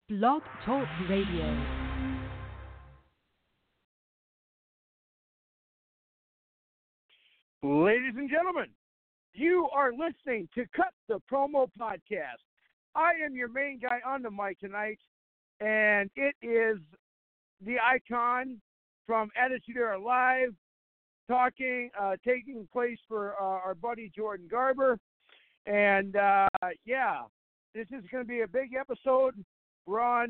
Blog Talk Radio. Ladies and gentlemen, you are listening to Cut the Promo Podcast. I am your main guy on the mic tonight, and it is the icon from Attitude Era Live taking place for our buddy Jordan Garber. And, this is going to be a big episode. We're on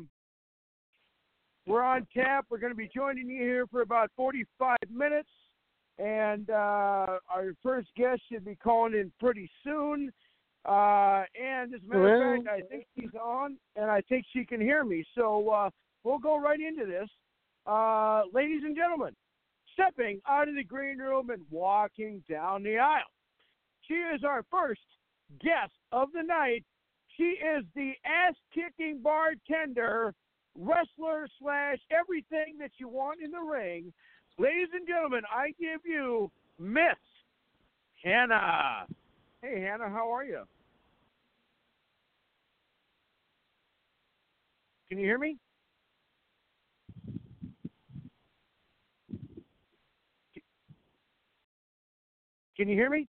tap. We're going to be joining you here for about 45 minutes. And our first guest should be calling in pretty soon. And as a matter of fact, I think she's on, and I think she can hear me. So we'll go right into this. Ladies and gentlemen, stepping out of the green room and walking down the aisle. She is our first guest of the night. She is the ass-kicking bartender, wrestler / everything that you want in the ring. Ladies and gentlemen, I give you Miss Hannah. Hey, Hannah, how are you? Can you hear me? Can you hear me?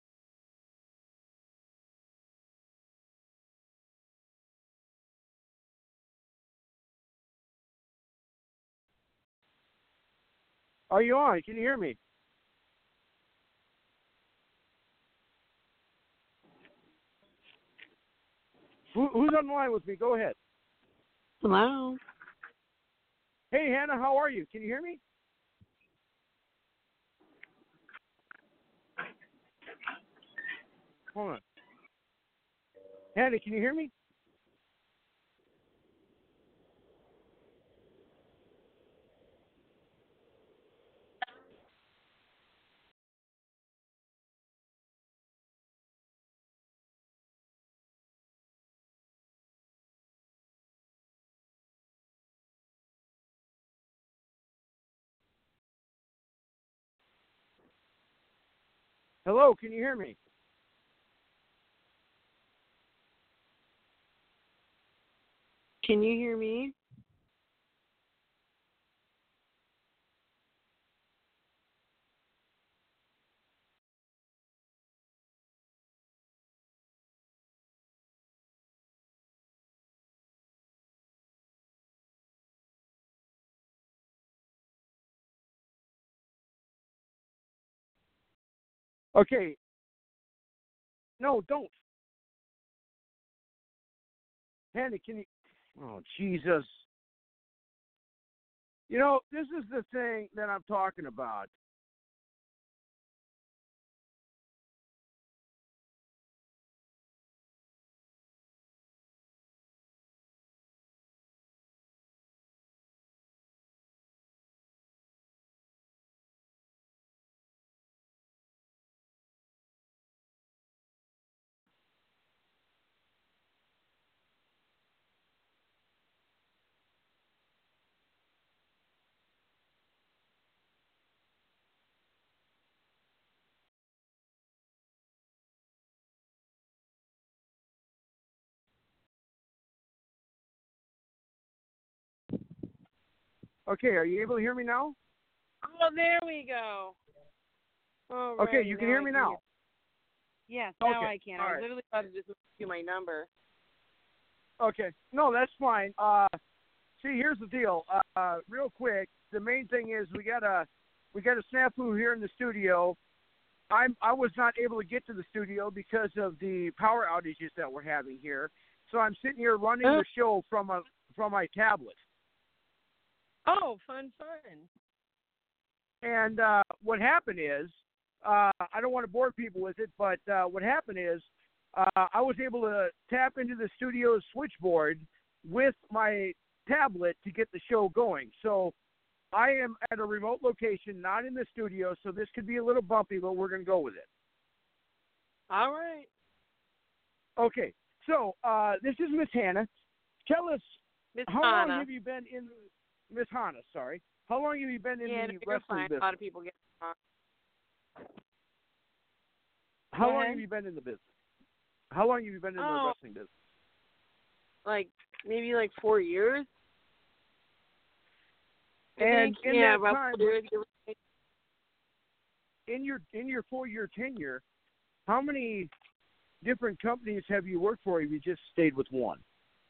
Are you on? Can you hear me? Who's on the line with me? Go ahead. Hello. Hey, Hannah, how are you? Can you hear me? Hold on. Hannah, can you hear me? Hello, can you hear me? Can you hear me? Okay. No, don't. Hannah, can you? Oh, Jesus. You know, this is the thing that I'm talking about. Okay, are you able to hear me now? Oh, there we go. All right, Okay, you can hear me now. Yes, now Okay, I can. all I right. literally thought to just give you my number. Okay. No, that's fine. See, here's the deal. Real quick, the main thing is we got a snafu here in the studio. I was not able to get to the studio because of the power outages that we're having here. So I'm sitting here running the show from my tablet. Oh, fun. And what happened is, I don't want to bore people with it, but what happened is, I was able to tap into the studio's switchboard with my tablet to get the show going. So I am at a remote location, not in the studio, so this could be a little bumpy, but we're going to go with it. All right. Okay, so this is Miss Hannah. Tell us, how long have you been in Miss Hannah? Sorry, how long have you been in the wrestling business? A lot of people get. How long have you been in the business? How long have you been in the wrestling business? maybe 4 years. And in yeah, that about time, 4 years. in your 4-year tenure, how many different companies have you worked for? Or have you just stayed with one?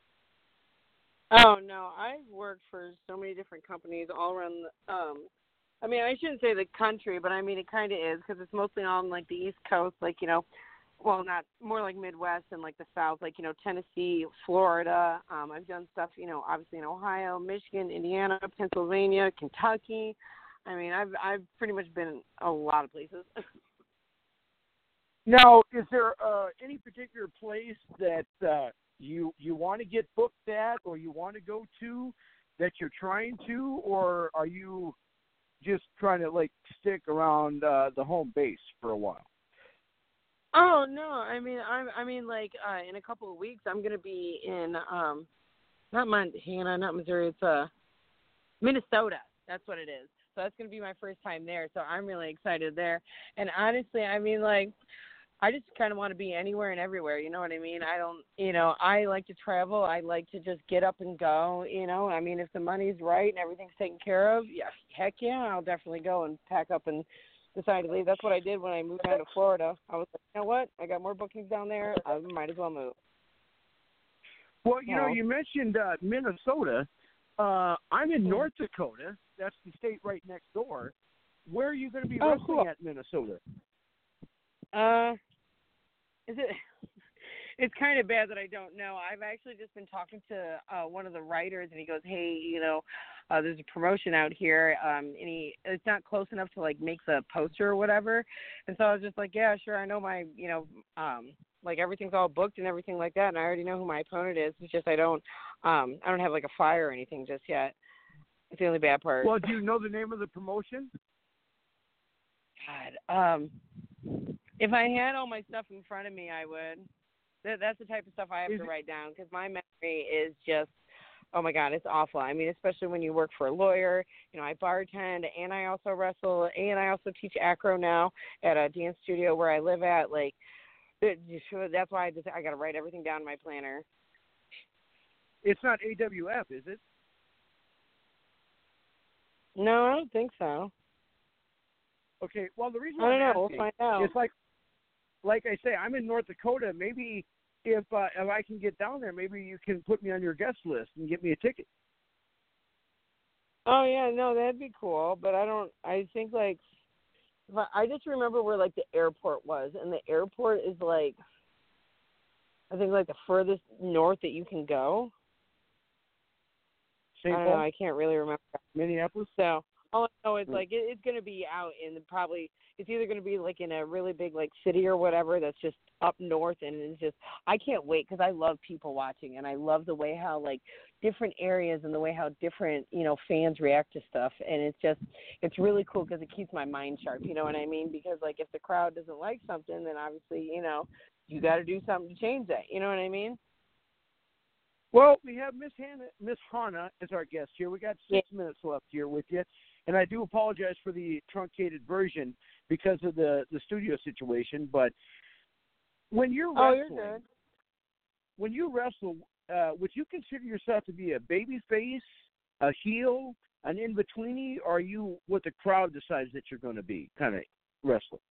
Oh no, I've worked for so many different companies all around. I mean, I shouldn't say the country, but I mean it kind of is because it's mostly on the East Coast, well, not more like Midwest and the South, Tennessee, Florida. I've done stuff, obviously in Ohio, Michigan, Indiana, Pennsylvania, Kentucky. I mean, I've pretty much been a lot of places. Now, is there any particular place that you want to get booked at, or you want to go to, that you're trying to, or are you just trying to stick around the home base for a while? Oh no, I mean, in a couple of weeks I'm gonna be in not Montana, not Missouri, it's Minnesota. That's what it is. So that's gonna be my first time there. So I'm really excited there. And honestly, I mean, I just kind of want to be anywhere and everywhere, you know what I mean? I like to travel. I like to just get up and go, I mean, if the money's right and everything's taken care of, yeah, heck yeah, I'll definitely go and pack up and decide to leave. That's what I did when I moved down to Florida. I was like, you know what? I got more bookings down there. I might as well move. Well, you mentioned Minnesota. I'm in North Dakota. That's the state right next door. Where are you going to be wrestling cool. at in Minnesota? Is it? It's kind of bad that I don't know. I've actually just been talking to one of the writers, and he goes, "Hey, there's a promotion out here, and it's not close enough to make the poster or whatever." And so I was just like, "Yeah, sure. I know my, everything's all booked and everything like that, and I already know who my opponent is. It's just I don't have a flyer or anything just yet. It's the only bad part." Well, do you know the name of the promotion? God, if I had all my stuff in front of me, I would. That's the type of stuff I have to write down because my memory is just, oh my God, it's awful. I mean, especially when you work for a lawyer. I bartend and I also wrestle and I also teach acro now at a dance studio where I live at. That's why I got to write everything down in my planner. It's not AWF, is it? No, I don't think so. Okay. Well, the reason I don't know. asking, We'll find out. it's like I say, I'm in North Dakota. Maybe if I can get down there, maybe you can put me on your guest list and get me a ticket. Oh yeah, no, that'd be cool. But I think I just remember where the airport was, and the airport is I think the furthest north that you can go. St. I don't Paul? know. I can't really remember. Minneapolis? So all I know is it's going to be out in it's either going to be in a really big city or whatever that's just up north, and it's just I can't wait because I love people watching, and I love the way how different areas and the way how different fans react to stuff, and it's really cool because it keeps my mind sharp, you know what I mean? Because if the crowd doesn't like something, then obviously you got to do something to change that, you know what I mean? Well, we have Miss Hannah as our guest here. We got 6 minutes left here with you, and I do apologize for the truncated version because of the studio situation. But when you're wrestling, when you wrestle, would you consider yourself to be a baby face, a heel, an in-betweenie, or are you what the crowd decides that you're going to be kind of wrestling?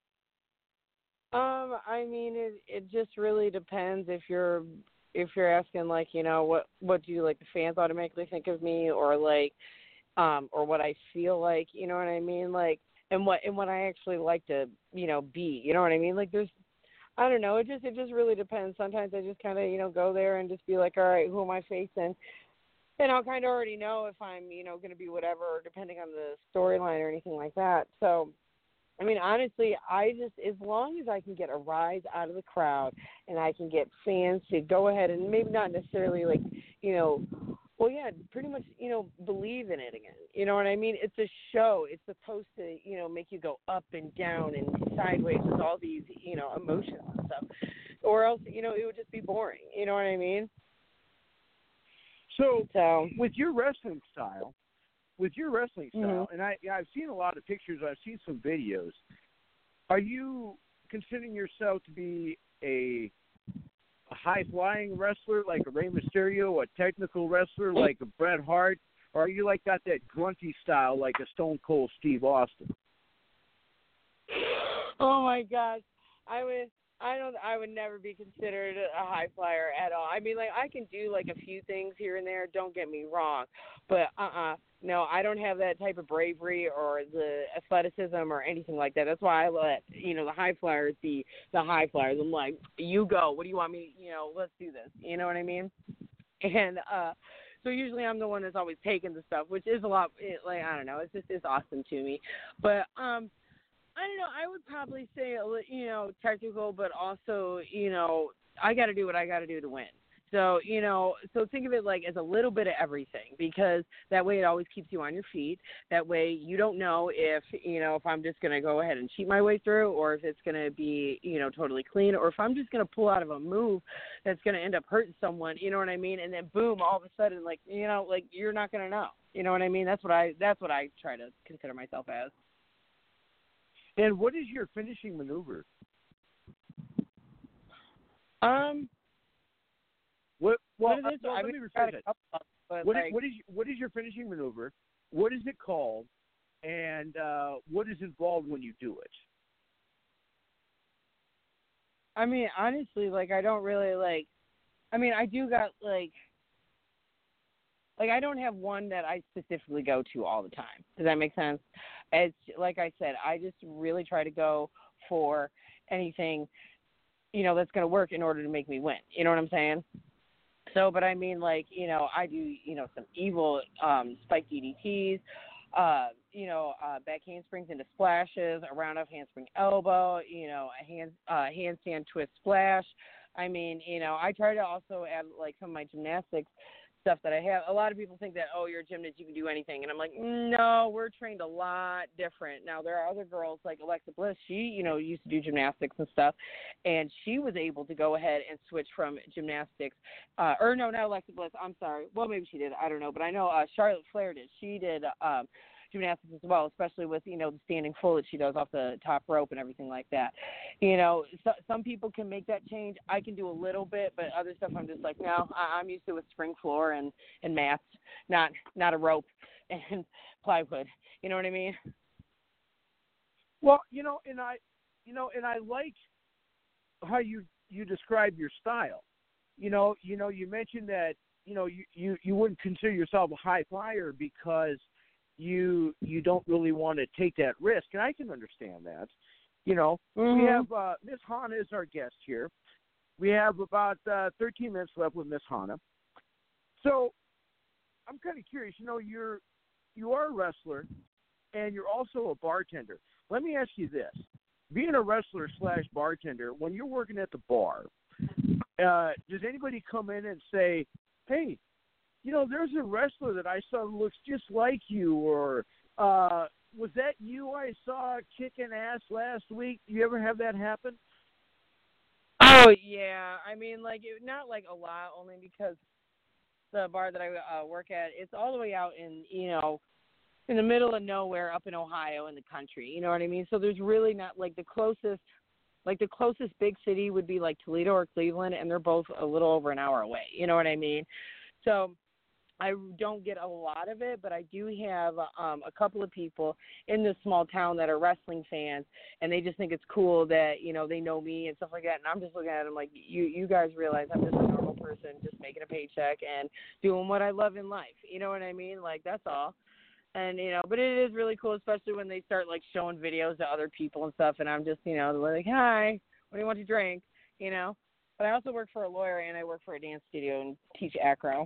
I mean, it just really depends if you're asking what do the fans automatically think of me, or or what I feel like, you know what I mean, and what I actually like to be, you know what I mean, I don't know, it just really depends. Sometimes I just kind of go there and just be all right, who am I facing, and I'll kind of already know if I'm going to be whatever, depending on the storyline or anything like that. So I mean, honestly, as long as I can get a rise out of the crowd and I can get fans to go ahead and maybe not necessarily pretty much, believe in it again. You know what I mean? It's a show. It's supposed to, make you go up and down and sideways with all these, emotions and stuff. Or else, it would just be boring. You know what I mean? So with your wrestling style, mm-hmm. and I've seen a lot of pictures, I've seen some videos, are you considering yourself to be a a high-flying wrestler like a Rey Mysterio, a technical wrestler like a Bret Hart, or are you like got that grunty style like a Stone Cold Steve Austin? Oh my gosh, I would never be considered a high flyer at all. I mean, like, I can do like a few things here and there. Don't get me wrong, but no, I don't have that type of bravery or the athleticism or anything like that. That's why I let the high flyers be the high flyers. I'm like, you go. What do you want me? Let's do this. You know what I mean? And so usually I'm the one that's always taking the stuff, which is a lot. Like, I don't know. It's awesome to me, but I don't know. I would probably say, technical, but also, I got to do what I got to do to win. So, so think of it like as a little bit of everything, because that way it always keeps you on your feet. That way you don't know if I'm just going to go ahead and cheat my way through, or if it's going to be, totally clean, or if I'm just going to pull out of a move that's going to end up hurting someone, you know what I mean? And then boom, all of a sudden, like, you're not going to know. You know what I mean? That's what I try to consider myself as. And what is your finishing maneuver? Let me rephrase it. What is your finishing maneuver? What is it called? And what is involved when you do it? I mean, honestly, like, I don't really I do got I don't have one that I specifically go to all the time. Does that make sense? It's like I said, I just really try to go for anything, that's going to work in order to make me win. You know what I'm saying? So, but I mean, I do, some evil spike DDTs, back handsprings into splashes, a round-off handspring elbow, a handstand twist splash. I mean, I try to also add, some of my gymnastics stuff that I have. A lot of people think that, oh, you're a gymnast, you can do anything. And I'm like, no, we're trained a lot different. Now, there are other girls like Alexa Bliss. She, used to do gymnastics and stuff. And she was able to go ahead and switch from gymnastics. Not Alexa Bliss. I'm sorry. Well, maybe she did. I don't know. But I know Charlotte Flair did. She did gymnastics as well, especially with, the standing full that she does off the top rope and everything like that. Some people can make that change. I can do a little bit, but other stuff I'm just like, no, I'm used to with spring floor and mats, not a rope and plywood. You know what I mean? Well, and I like how you describe your style. You mentioned that, you wouldn't consider yourself a high flyer because you don't really want to take that risk, and I can understand that. Mm-hmm. We have Miss Hana is our guest here. We have about 13 minutes left with Miss Hana. So I'm kind of curious. You are a wrestler, and you're also a bartender. Let me ask you this: being a wrestler / bartender, when you're working at the bar, does anybody come in and say, "Hey, there's a wrestler that I saw who looks just like you," or was that you I saw kicking ass last week? You ever have that happen? Oh, yeah. I mean, not a lot, only because the bar that I work at, it's all the way out in, in the middle of nowhere up in Ohio in the country. You know what I mean? So there's really not, the closest big city would be Toledo or Cleveland, and they're both a little over an hour away. You know what I mean? So I don't get a lot of it, but I do have a couple of people in this small town that are wrestling fans, and they just think it's cool that, they know me and stuff like that. And I'm just looking at them like, you guys realize I'm just a normal person just making a paycheck and doing what I love in life. You know what I mean? That's all. And, but it is really cool, especially when they start, showing videos to other people and stuff, and I'm just, like, hi, what do you want to drink? But I also work for a lawyer, and I work for a dance studio and teach acro.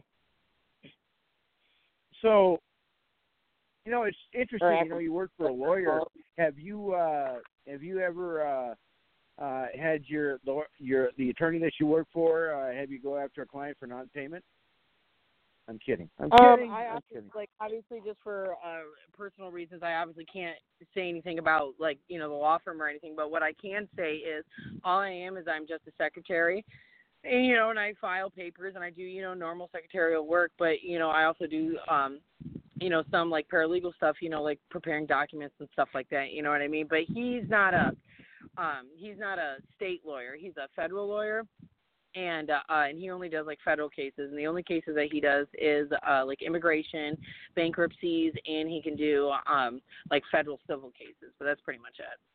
So, it's interesting. You work for a lawyer. Have you ever had the attorney that you work for have you go after a client for non-payment? I'm kidding. I'm kidding. Obviously, just for personal reasons, I obviously can't say anything about the law firm or anything. But what I can say is, all I am is I'm just a secretary. And, and I file papers and I do, normal secretarial work, but, I also do, some paralegal stuff, preparing documents and stuff like that. You know what I mean? But he's not a state lawyer. He's a federal lawyer. and he only does like federal cases, and the only cases that he does is like immigration, bankruptcies, and he can do like federal civil cases. But that's pretty much it.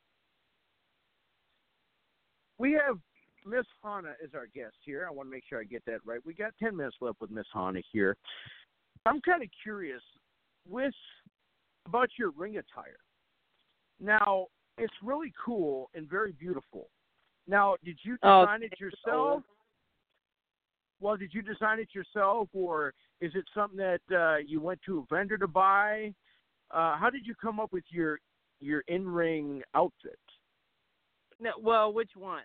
We have Miss Hana as our guest here. I want to make sure I get that right. We got 10 minutes left with Miss Hana here. I'm kind of curious about your ring attire. Now, it's really cool and very beautiful. Now, did you design it yourself? Well, did you design it yourself, or is it something that you went to a vendor to buy? How did you come up with your in-ring outfit? No, well, which one?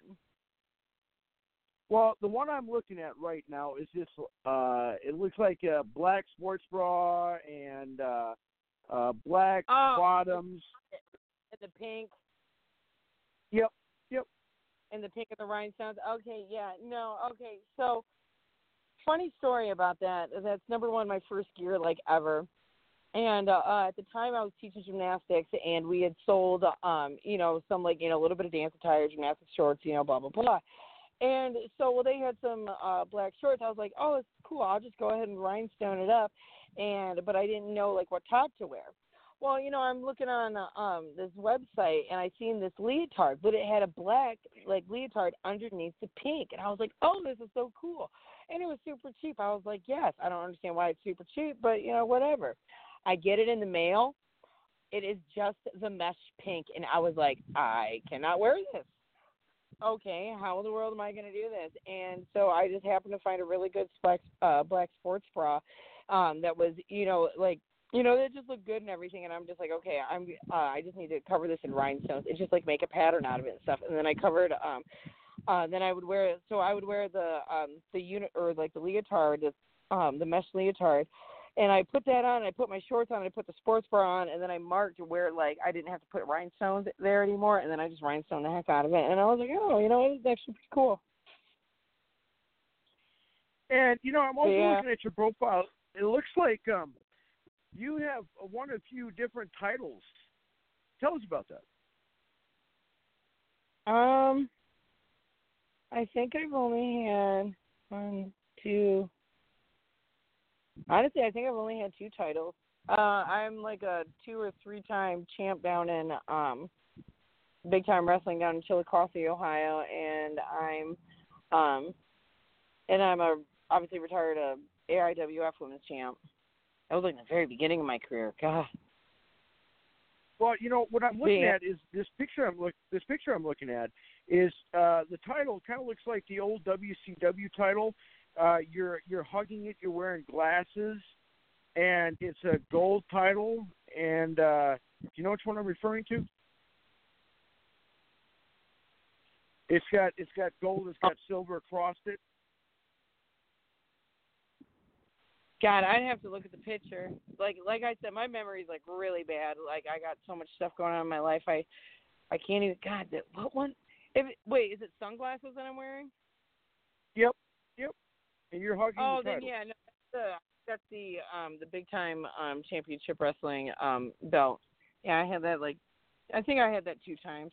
Well, the one I'm looking at right now is this. It looks like a black sports bra and black bottoms. And the pink. Yep. And the pink and the rhinestones. Okay, yeah, no, okay. So, funny story about that. That's number one, my first gear like ever. And at the time, I was teaching gymnastics, and we had sold, some like a little bit of dance attire, gymnastics shorts, blah blah blah. And so, they had some black shorts. I was like, oh, it's cool. I'll just go ahead and rhinestone it up, but I didn't know like what top to wear. Well, I'm looking on this website, and I seen this leotard, but it had a black like leotard underneath the pink, and I was like, oh, this is so cool. And it was super cheap. I was like, yes, I don't understand why it's super cheap, but whatever. I get it in the mail. It is just the mesh pink, and I was like, I cannot wear this. Okay, how in the world am I going to do this? And so I just happened to find a really good black sports bra that was, it just looked good and everything. And I'm just like, okay, I just need to cover this in rhinestones and just like make a pattern out of it and stuff. And then I covered, then I would wear it. So I would wear the unit or like the leotard, the mesh leotard. And I put that on, I put my shorts on, I put the sports bra on, and then I marked where, like, I didn't have to put rhinestones there anymore, and then I just rhinestone the heck out of it. And I was like, oh, it's actually pretty cool. And, I'm also looking at your profile. It looks like you have won a few different titles. Tell us about that. I think I've only had one, two... Honestly, I think I've only had 2 titles. I'm like a 2 or 3 time champ down in big time wrestling down in Chillicothe, Ohio, and I'm a obviously retired AIWF women's champ. That was like the very beginning of my career. God. Well, what I'm looking at is this picture. This picture I'm looking at is the title kind of looks like the old WCW title. You're hugging it. You're wearing glasses, and it's a gold title. And do you know which one I'm referring to? It's got gold. It's got silver across it. God, I'd have to look at the picture. Like I said, my memory's like really bad. Like I got so much stuff going on in my life. I can't even. God, what one? Wait, is it sunglasses that I'm wearing? Yep. And you're hugging the title. Then yeah, no, that's the big time championship wrestling belt. Yeah, I had that I think I had that 2 times.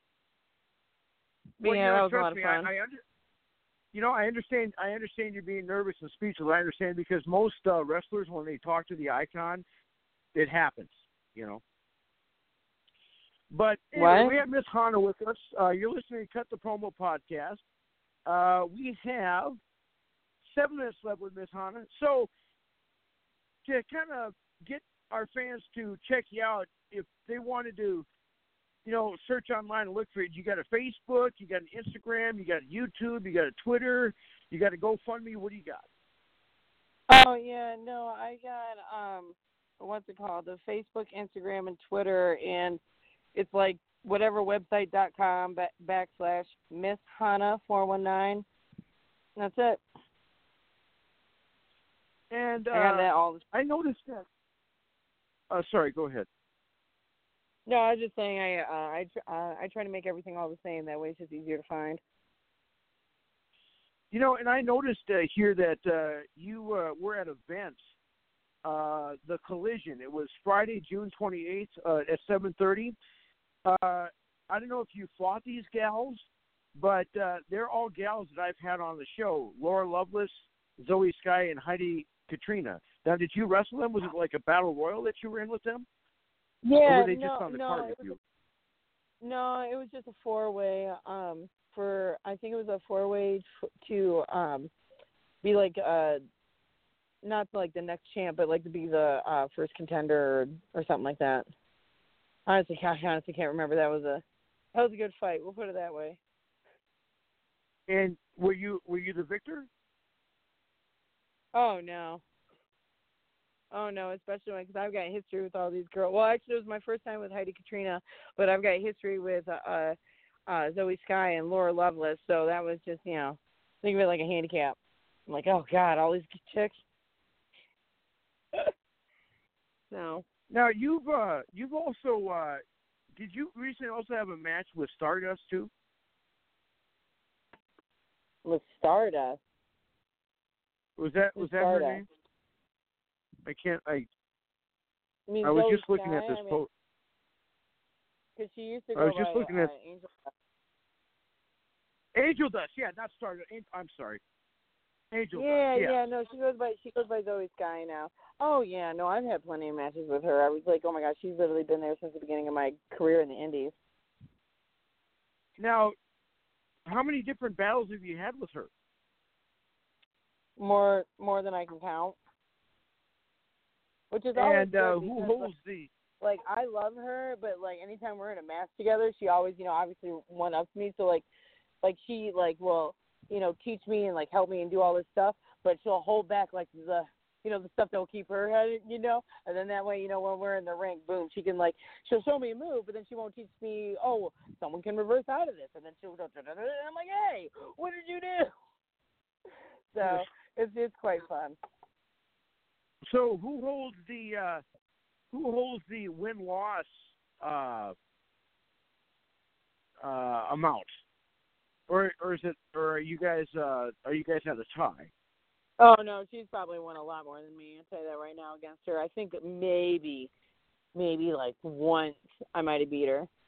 But well, yeah, that was a lot of fun. I understand you're being nervous and speechless. I understand because most wrestlers, when they talk to the icon, it happens. But anyway, we have Miss Hana with us. You're listening to Cut the Promo podcast. We have 7 minutes left with Miss Hana. So to kind of get our fans to check you out, if they wanted to, search online and look for it, you got a Facebook, you got an Instagram, you got a YouTube, you got a Twitter, you got a GoFundMe. What do you got? Oh, yeah, no, I got, what's it called? The Facebook, Instagram, and Twitter, and it's like whatever website.com / Miss Hana 419. That's it. And I got that all. I noticed that. Sorry, go ahead. No, I was just saying I try to make everything all the same. That way it's just easier to find. And I noticed here that you were at events. The Collision. It was Friday, June 28th at 7:30. I don't know if you fought these gals, but they're all gals that I've had on the show: Laura Lovelace, Zoe Sky, and Heidi Katrina. Now, did you wrestle them? Was it like a battle royal that you were in with them? Yeah, or were they just on the card with you? No, it was just a 4-way. I think it was a 4-way to be like not like the next champ, but like to be the first contender or something like that. I honestly can't remember. That was a good fight. We'll put it that way. And were you the victor? Oh no, especially because I've got history with all these girls. Well, actually, it was my first time with Heidi Katrina, but I've got history with Zoe Sky and Laura Lovelace. So that was just, think of it like a handicap. I'm like, oh God, all these chicks. No. Now you've also did you recently also have a match with Stardust too? With Stardust. Was that her name? I was Zoe just looking Sky? at this post. Because she used to go I was just by, looking at Angel. Angel Dust. Yeah, not Stardust. I'm sorry. Angel Dust. Yeah. No, she goes by Zoe Sky now. Oh yeah, no, I've had plenty of matches with her. I was like, oh my gosh, she's literally been there since the beginning of my career in the Indies. Now, how many different battles have you had with her? More than I can count. Which is always and good who because, holds the? Like, I love her, but like anytime we're in a match together, she always, obviously one-ups me. So like she will, teach me and like help me and do all this stuff, but she'll hold back like the stuff that will keep her headed, and then that way, when we're in the ring, boom, she'll show me a move, but then she won't teach me, oh, someone can reverse out of this, and then she'll go, and I'm like, hey, what did you do? So it's quite fun. So who holds the win-loss amount, or are you guys at a tie? Oh no, she's probably won a lot more than me. I'll tell you that right now against her. I think that maybe like once I might have beat her,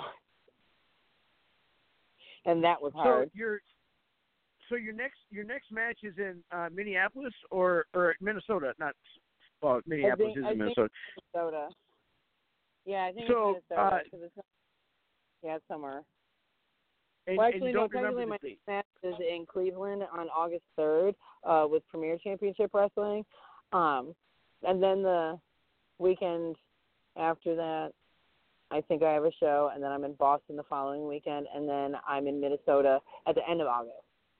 and that was hard. So your next match is in Minneapolis or Minnesota? Minneapolis is in Minnesota. Minnesota. Yeah, I think so, it's Minnesota. It's somewhere. Technically my next match is in Cleveland on August 3rd with Premier Championship Wrestling. And then the weekend after that, I think I have a show, and then I'm in Boston the following weekend, and then I'm in Minnesota at the end of August.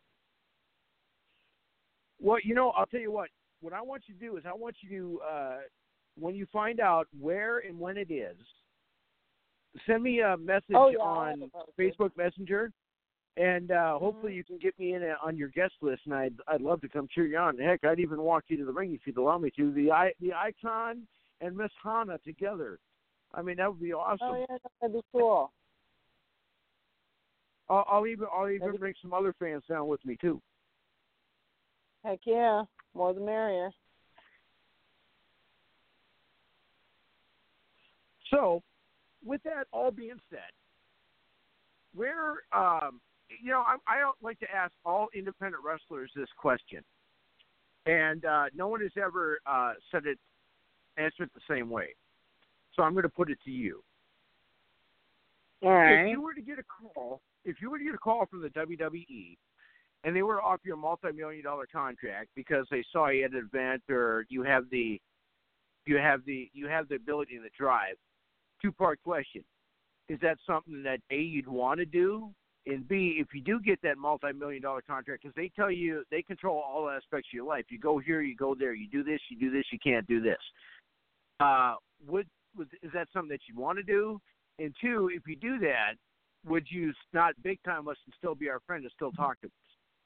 Well, I'll tell you what. What I want you to do is I want you to, when you find out where and when it is, send me a message on Facebook Messenger, and hopefully you can get me in on your guest list, and I'd love to come cheer you on. Heck, I'd even walk you to the ring if you'd allow me to. The Icon and Miss Hana together. I mean, that would be awesome. Oh yeah, that'd be cool. I'll even bring some other fans down with me too. Heck yeah, more the merrier. So, with that all being said, where I don't like to ask all independent wrestlers this question, and no one has ever answered it the same way. So I'm going to put it to you. All right. If you were to get a call from the WWE, and they were to offer you a multi-million-dollar contract because they saw you at an event, or you have the ability and the drive. Two-part question: is that something that A, you'd want to do, and B, if you do get that multi-million-dollar contract, because they tell you they control all aspects of your life. You go here, you go there, you do this, you can't do this. Is that something that you want to do? And two, if you do that, would you not big time us and still be our friend and still talk to us?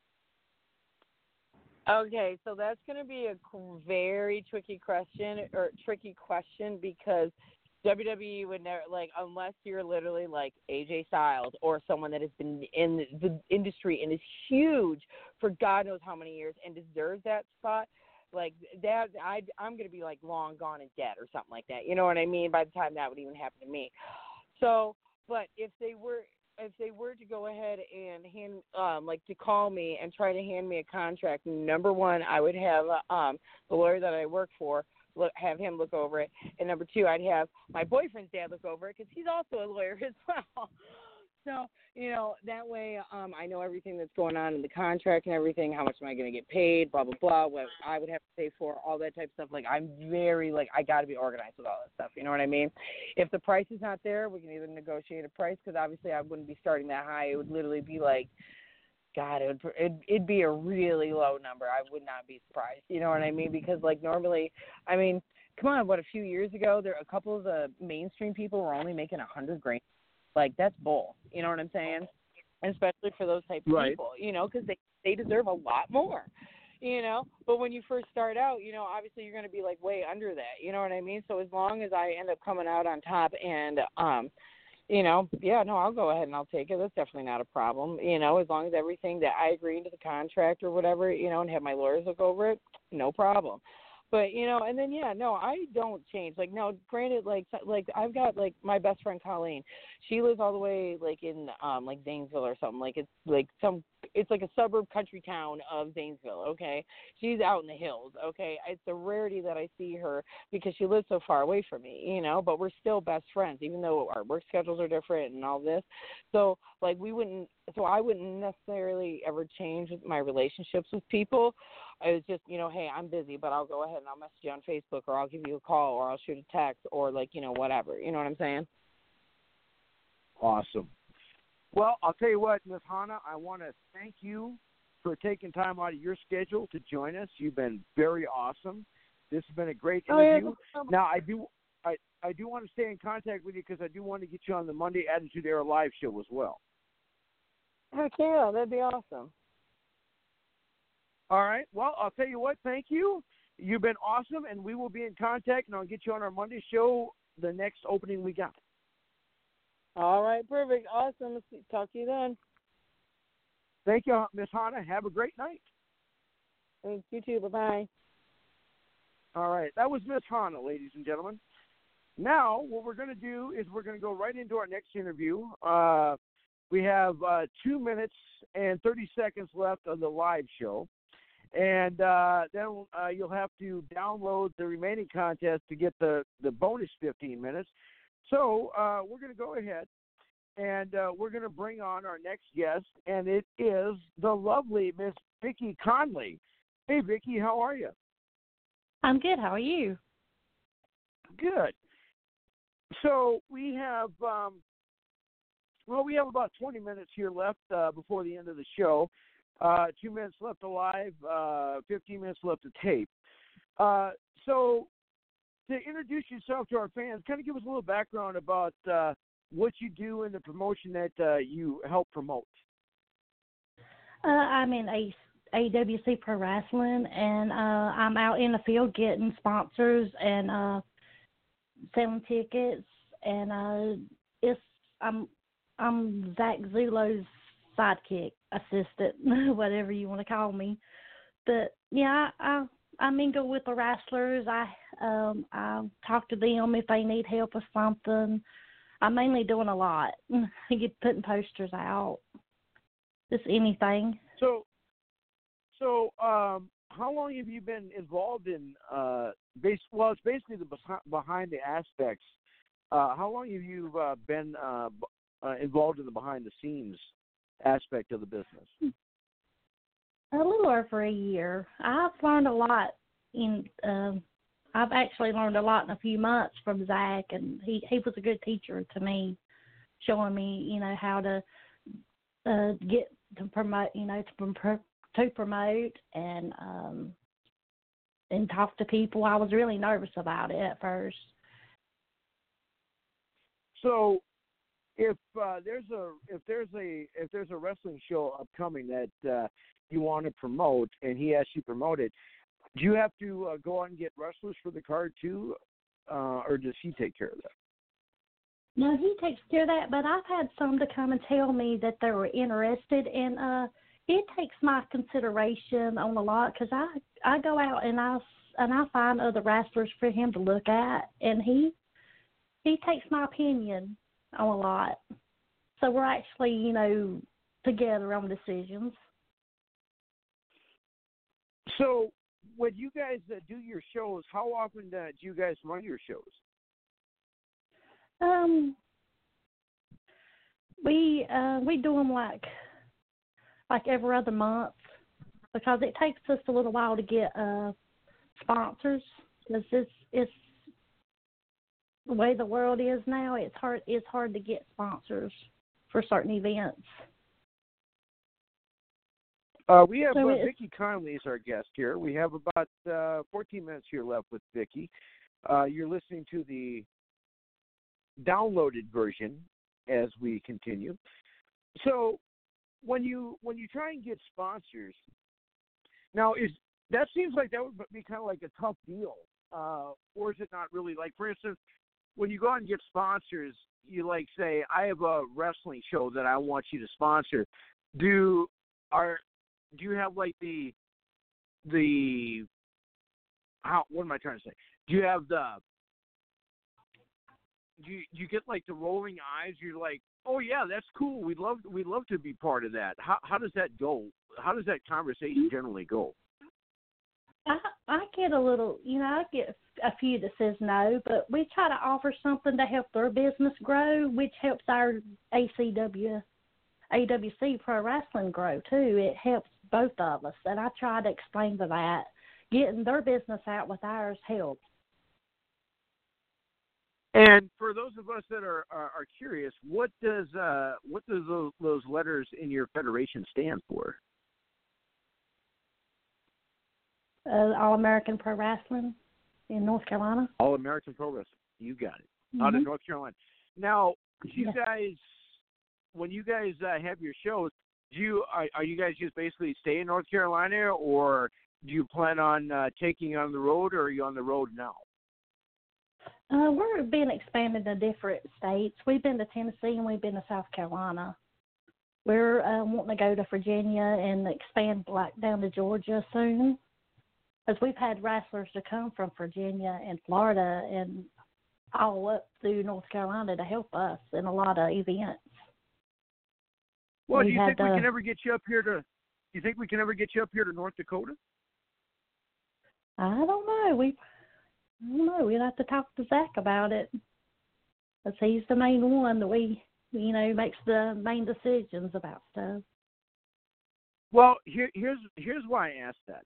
Okay, so that's going to be a very tricky question because WWE would never, unless you're literally like AJ Styles or someone that has been in the industry and is huge for God knows how many years and deserves that spot, like that, I'm going to be like long gone and dead or something like that. You know what I mean? By the time that would even happen to me. So, but if they were, if they were to go ahead and to call me and try to hand me a contract, number one, I would have the lawyer that I work for have him look over it, and number two, I'd have my boyfriend's dad look over it because he's also a lawyer as well. So, that way I know everything that's going on in the contract and everything, how much am I going to get paid, blah, blah, blah, what I would have to pay for, all that type of stuff. Like, I'm very, I got to be organized with all that stuff, you know what I mean? If the price is not there, we can either negotiate a price, because obviously I wouldn't be starting that high. It would literally be like, God, it'd be a really low number. I would not be surprised, you know what I mean? Because, normally, I mean, come on, a few years ago, a couple of the mainstream people were only making $100,000. That's bull. You know what I'm saying? And especially for those types of people, because they deserve a lot more, But when you first start out, obviously you're going to be, way under that. You know what I mean? So as long as I end up coming out on top and, I'll go ahead and I'll take it. That's definitely not a problem. As long as everything that I agree into the contract or whatever, and have my lawyers look over it, no problem. But, and then, I don't change. Granted, I've got, my best friend Colleen. She lives all the way, in, Zanesville or something. It's like a suburb country town of Zanesville, okay? She's out in the hills, okay? It's a rarity that I see her because she lives so far away from me, but we're still best friends, even though our work schedules are different and all this. So, I wouldn't necessarily ever change my relationships with people. I was just, hey, I'm busy, but I'll go ahead and I'll message you on Facebook, or I'll give you a call, or I'll shoot a text, or whatever. You know what I'm saying? Awesome. Well, I'll tell you what, Ms. Hannah, I want to thank you for taking time out of your schedule to join us. You've been very awesome. This has been a great interview. Now, I do want to stay in contact with you because I do want to get you on the Monday Attitude Era live show as well. Heck yeah, that'd be awesome. All right. Well, I'll tell you what, thank you. You've been awesome, and we will be in contact, and I'll get you on our Monday show the next opening we got. All right, perfect. Awesome. Talk to you then. Thank you, Miss Hannah. Have a great night. Thanks. You too. Bye-bye. All right. That was Miss Hannah, ladies and gentlemen. Now, what we're going to do is we're going to go right into our next interview. We have 2 minutes and 30 seconds left of the live show. And then you'll have to download the remaining contest to get the bonus 15 minutes. So we're going to go ahead, and we're going to bring on our next guest, and it is the lovely Miss Vicki Conley. Hey, Vicki, how are you? I'm good. How are you? Good. So we have, we have about 20 minutes here left before the end of the show. 2 minutes left alive, 15 minutes left to tape. So to introduce yourself to our fans, kind of give us a little background about what you do in the promotion that you help promote. I'm in AWC Pro Wrestling, and I'm out in the field getting sponsors and selling tickets. And I'm Zach Zulo's sidekick, assistant, whatever you want to call me. But yeah, I mingle with the wrestlers. I talk to them if they need help with something. I'm mainly doing a lot. I get putting posters out, just anything. So how long have you been involved in? It's basically the behind the aspects. How long have you been involved in the behind the scenes aspect of the business? A little over a year. I've learned a lot I've actually learned a lot in a few months from Zach, and he was a good teacher to me, showing me, how to get to promote, to promote and talk to people. I was really nervous about it at first. So, if there's a wrestling show upcoming that you want to promote, and he asks you to promote it, do you have to go out and get wrestlers for the card too, or does he take care of that? No, he takes care of that, but I've had some to come and tell me that they were interested, and it takes my consideration on a lot, because I go out and I find other wrestlers for him to look at, and he takes my opinion on a lot. So we're actually, together on decisions. So when you guys do your shows, how often do you guys run your shows? We do them like every other month because it takes us a little while to get sponsors because it's the way the world is now. It's hard to get sponsors for certain events. We have Vicki Conley as our guest here. We have about 14 minutes here left with Vicki. You're listening to the downloaded version as we continue. So when you try and get sponsors, now that seems like that would be kind of like a tough deal, or is it not really? Like, for instance, when you go out and get sponsors, you like say, I have a wrestling show that I want you to sponsor. Do you have like what am I trying to say? Do you have do you get like the rolling eyes? You're like, oh yeah, that's cool. We'd love to be part of that. How does that go? How does that conversation generally go? I get a little, I get a few that says no, but we try to offer something to help their business grow, which helps our AWC Pro Wrestling grow too. It helps both of us, and I try to explain to that. Getting their business out with ours helps. And for those of us that are curious, what does those letters in your federation stand for? All American Pro Wrestling in North Carolina. All American Pro Wrestling. You got it. Out of North Carolina. Now, you guys, when you guys have your shows, are you guys just basically stay in North Carolina, or do you plan on taking on the road, or are you on the road now? We're being expanded to different states. We've been to Tennessee and we've been to South Carolina. We're wanting to go to Virginia and expand down to Georgia soon, because we've had wrestlers to come from Virginia and Florida and all up through North Carolina to help us in a lot of events. Well, do you think we can ever get you up here to? Do you think we can ever get you up here to North Dakota? I don't know. We'd have to talk to Zach about it, because he's the main one that makes the main decisions about stuff. Well, here's why I asked that.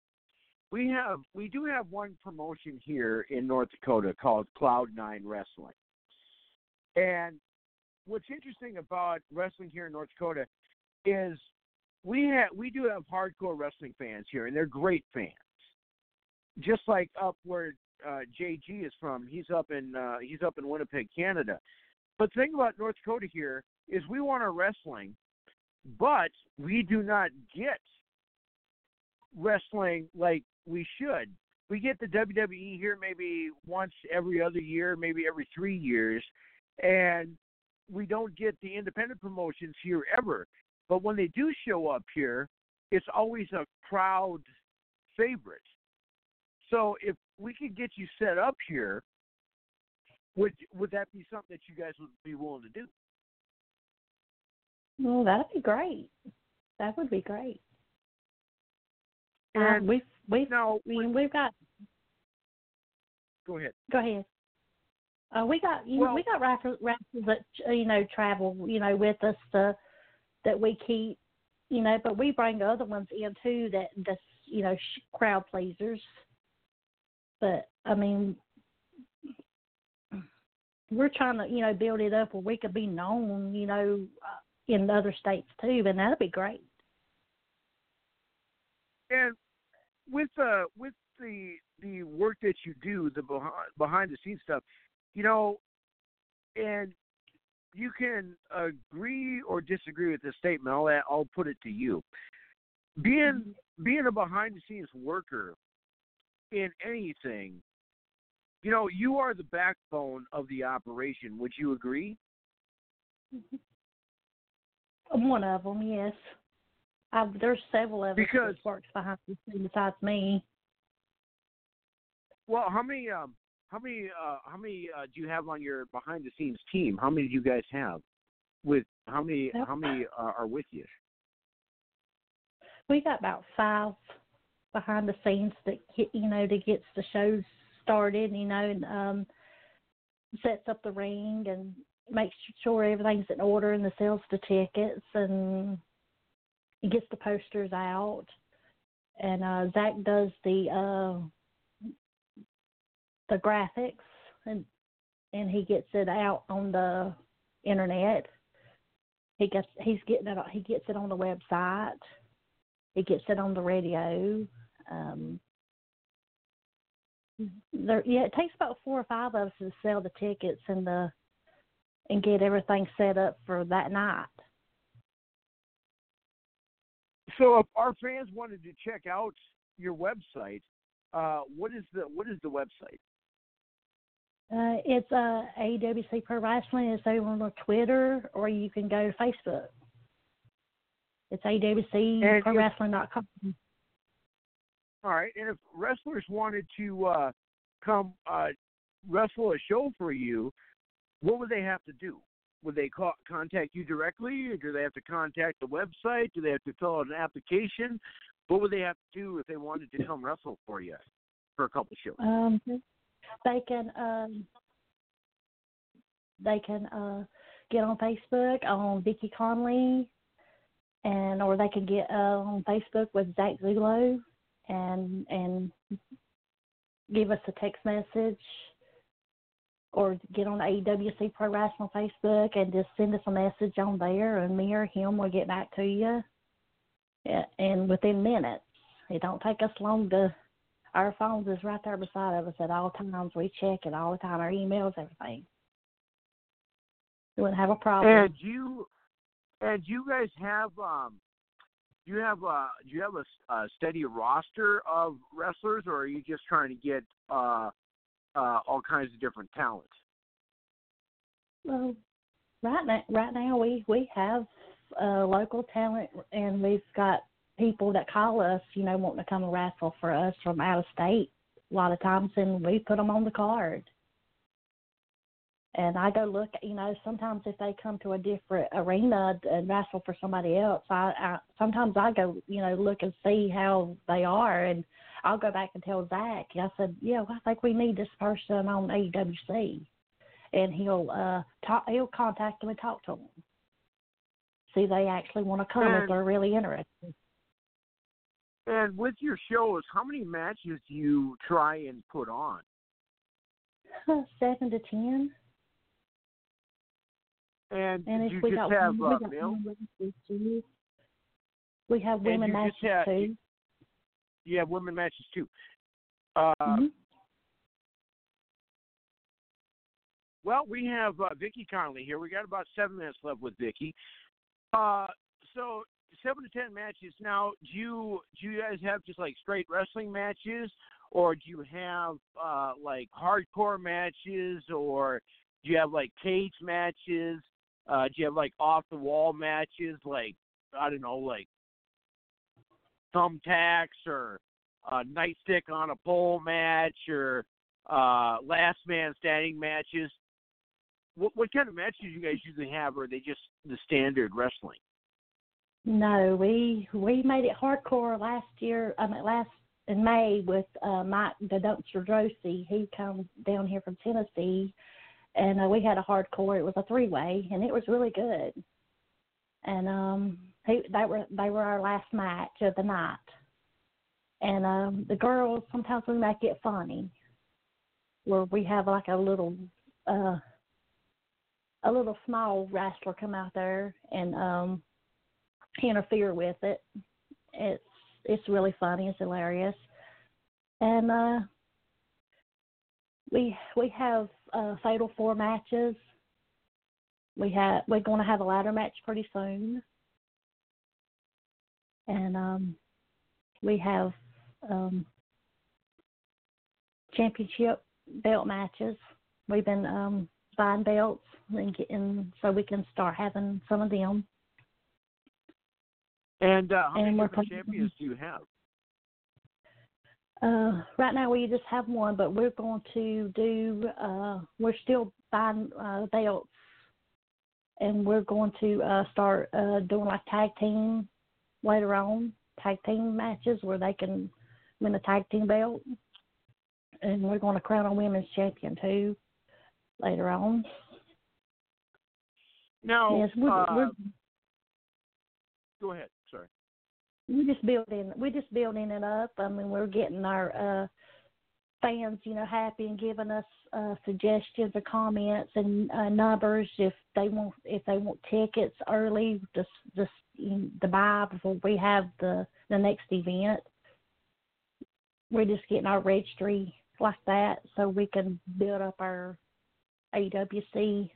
We do have one promotion here in North Dakota called Cloud9 Wrestling, and what's interesting about wrestling here in North Dakota is we do have hardcore wrestling fans here, and they're great fans. Just like up where JG is from, he's up in Winnipeg, Canada. But the thing about North Dakota here is we want our wrestling, but we do not get wrestling like we should. We get the WWE here maybe once every other year, maybe every 3 years, and we don't get the independent promotions here ever. But when they do show up here, it's always a crowd favorite. So if we could get you set up here, would that be something that you guys would be willing to do? Well, that'd be great. That would be great. And we've got. Go ahead. Go ahead. We got wrestlers that travel with us that we keep, but we bring other ones in too that's crowd pleasers. But I mean, we're trying to build it up where we could be known in other states too, and that'd be great. And with the work that you do, the behind the scenes stuff, and you can agree or disagree with this statement. I'll put it to you. Being a behind the scenes worker in anything, you are the backbone of the operation. Would you agree? One of them, yes. There's several of us that works behind the scenes besides me. Well, how many do you have on your behind the scenes team? How many do you guys have with how many are with you? We got about 5 behind the scenes that that gets the shows started, and sets up the ring and makes sure everything's in order and sells the tickets and gets the posters out. And Zach does the graphics and he gets it out on the internet. He gets it on the website. He gets it on the radio. It takes about 4 or 5 of us to sell the tickets and get everything set up for that night. So if our fans wanted to check out your website, what is the website? It's AWC Pro Wrestling. It's over on Twitter, or you can go to Facebook. It's AWCProWrestling.com. All right, and if wrestlers wanted to come wrestle a show for you, what would they have to do? Would they contact you directly, or do they have to contact the website? Do they have to fill out an application? What would they have to do if they wanted to come wrestle for you for a couple shows? They can get on Facebook on Vicky Conley, or they can get on Facebook with Zach Zulo and give us a text message, or get on the AWC Pro Wrestling Facebook and just send us a message on there, and me or him will get back to you. And within minutes, it don't take us long to. Our phones is right there beside of us at all times. We check it all the time. Our emails, everything. We wouldn't have a problem. And you guys have do you have a steady roster of wrestlers, or are you just trying to get all kinds of different talent? Well, right now we have local talent, and we've got people that call us, wanting to come and wrestle for us from out of state a lot of times, and we put them on the card. And I go look, sometimes if they come to a different arena and wrestle for somebody else, sometimes I go, look and see how they are, and I'll go back and tell Zach. I said, I think we need this person on AWC, and he'll contact them and talk to them. See, they actually want to come if they're really interested. And with your shows, how many matches do you try and put on? 7 to 10. And if you we just got have male? We have women matches too. You have women matches too. Well, we have Vicky Conley here. We got about 7 minutes left with Vicky. So 7 to 10 matches. Now, do you guys have just like straight wrestling matches, or do you have like hardcore matches, or do you have like cage matches? Do you have like off the wall matches, like I don't know, like thumbtacks or nightstick on a pole match, or last man standing matches? What kind of matches do you guys usually have, or are they just the standard wrestling? No, we made it hardcore last in May with Mike the Dumpster Drosy. He come down here from Tennessee, and we had a hardcore. It was a 3-way, and it was really good. And they were our last match of the night. And the girls, sometimes we make it funny, where we have like a little small wrestler come out there and interfere with it. It's really funny. It's hilarious. And we have Fatal 4 matches. We're going to have a ladder match pretty soon. And we have championship belt matches. We've been buying belts and getting so we can start having some of them. And how many different champions do you have? Right now we just have one, but we're going to do. We're still buying belts and we're going to start doing like tag team later on, tag team matches where they can win a tag team belt. And we're going to crown a women's champion too later on. Now, yes, we're go ahead. Sorry. We're just building it up. I mean, we're getting our fans, happy and giving us suggestions or comments and numbers if they want tickets early, just to buy before we have the next event. We're just getting our registry like that so we can build up our AWC.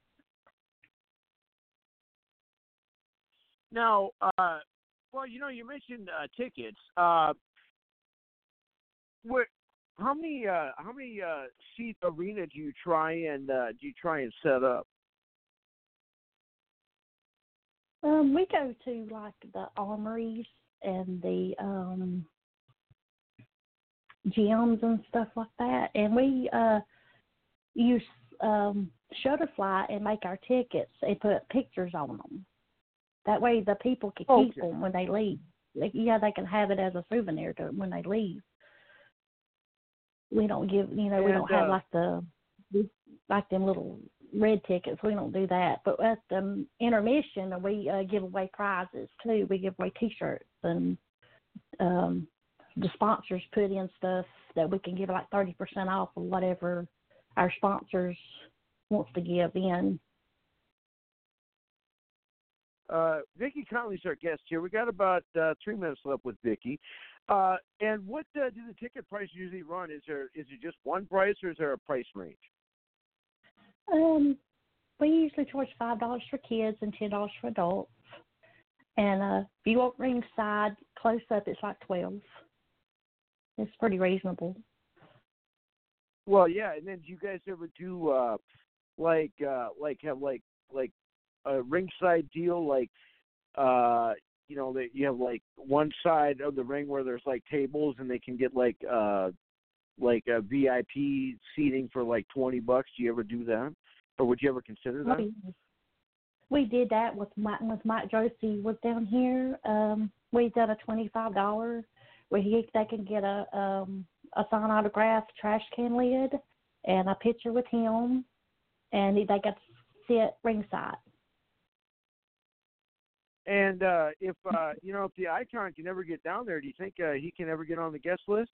Now, well, you mentioned tickets. How many seat arena do you try and set up? We go to like the armories and the gyms and stuff like that, and we use Shutterfly and make our tickets and put pictures on them. That way, the people can keep them when they leave. They can have it as a souvenir when they leave. We don't give, we don't have like them little red tickets. We don't do that. But at the intermission, we give away prizes too. We give away T-shirts, and the sponsors put in stuff that we can give like 30% off of whatever our sponsors wants to give in. Vicki Conley's our guest here. We got about 3 minutes left with Vicki. And what do the ticket prices usually run? Is it just one price, or is there a price range? We usually charge $5 for kids and $10 for adults. And if you want ringside, close up, it's like $12. It's pretty reasonable. Well, yeah. And then do you guys ever do have a ringside deal, like that you have like one side of the ring where there's like tables and they can get like a VIP seating for like $20? Do you ever do that, or would you ever consider that? We did that with Mike Josie was down here. We did a $25 where they can get a signed autograph trash can lid and a picture with him, and they got to sit ringside. And if the Icon can ever get down there, do you think he can ever get on the guest list?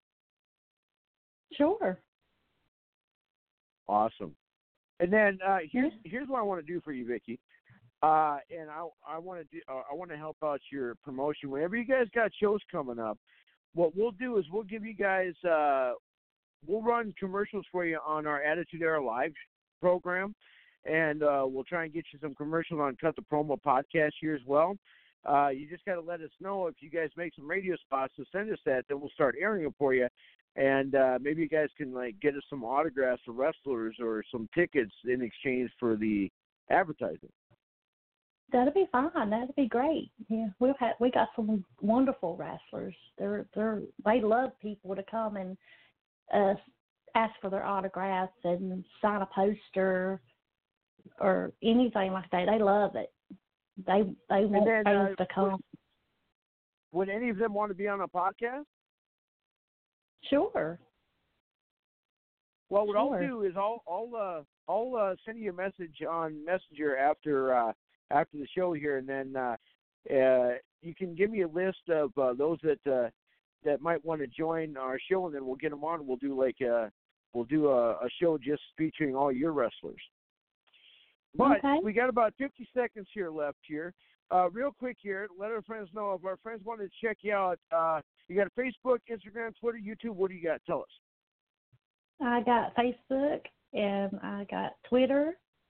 Sure. Awesome. And then here's what I want to do for you, Vicki. And I want to help out your promotion. Whenever you guys got shows coming up, what we'll do is we'll give you guys we'll run commercials for you on our Attitude Era Live program. And we'll try and get you some commercials on Cut the Promo podcast here as well. You just got to let us know if you guys make some radio spots to send us that. Then we'll start airing them for you. And maybe you guys can get us some autographs for wrestlers or some tickets in exchange for the advertising. That'd be fine. That'd be great. Yeah, we got some wonderful wrestlers. They love people to come and ask for their autographs and sign a poster or anything like that. They love it. They want fans to come. Would any of them want to be on a podcast? Sure. Well, what I'll do is I'll send you a message on Messenger after the show here, and then you can give me a list of those that might want to join our show, and then we'll get them on. We'll do a show just featuring all your wrestlers. But we got about 50 seconds here left here. Real quick here, let our friends know if our friends want to check you out. You got a Facebook, Instagram, Twitter, YouTube. What do you got? Tell us. I got Facebook and I got Twitter,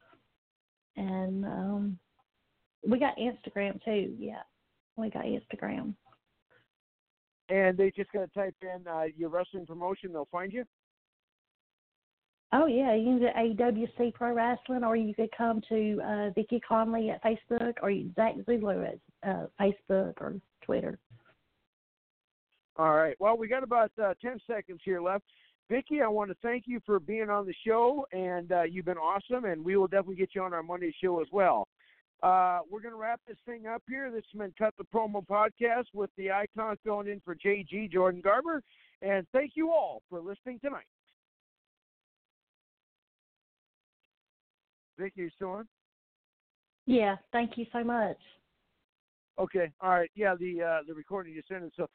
and we got Instagram too. Yeah, we got Instagram. And they just got to type in your wrestling promotion. They'll find you. Oh, yeah, you can get AWC Pro Wrestling, or you could come to Vicki Conley at Facebook, or Zach Zulu at Facebook or Twitter. All right. Well, we got about 10 seconds here left. Vicki, I want to thank you for being on the show, and you've been awesome, and we will definitely get you on our Monday show as well. We're going to wrap this thing up here. This has been Cut the Promo Podcast with the icon filling in for JG, Jordan Garber, and thank you all for listening tonight. Vicki, you still on? Yeah, thank you so much. Okay, all right. Yeah, the recording you sent it. So